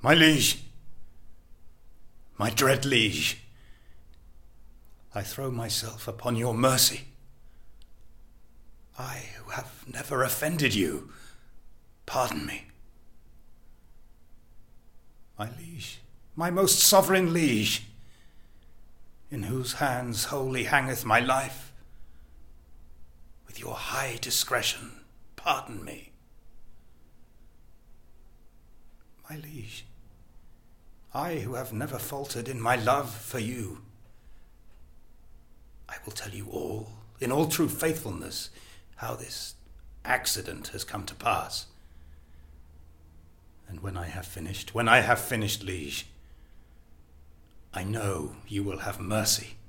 My liege, my dread liege, I throw myself upon your mercy. I, who have never offended you, pardon me. My liege, my most sovereign liege, in whose hands wholly hangeth my life, with your high discretion, pardon me. My liege, I who have never faltered in my love for you, I will tell you all, in all true faithfulness, how this accident has come to pass. And when I have finished, liege, I know you will have mercy